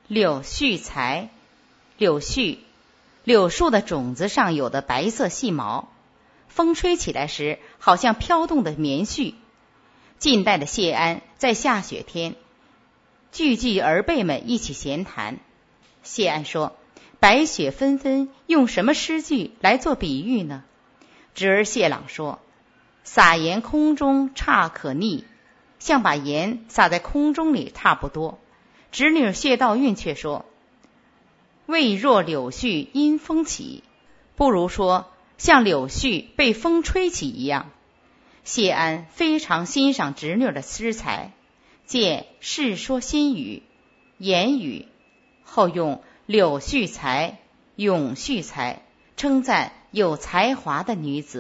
柳絮才。柳絮，柳树的种子上有的白色细毛，风吹起来时好像飘动的棉絮。近代的谢安在下雪天聚儿辈们一起闲谈。谢安说，白雪纷纷用什么诗句来做比喻呢？侄儿谢朗说，撒盐空中差可逆，像把盐撒在空中里差不多。侄女谢道韫却说，未若柳絮因风起，不如说像柳絮被风吹起一样。谢安非常欣赏侄女的诗才，借《世说新语》言语后用柳絮才、永续才称赞有才华的女子。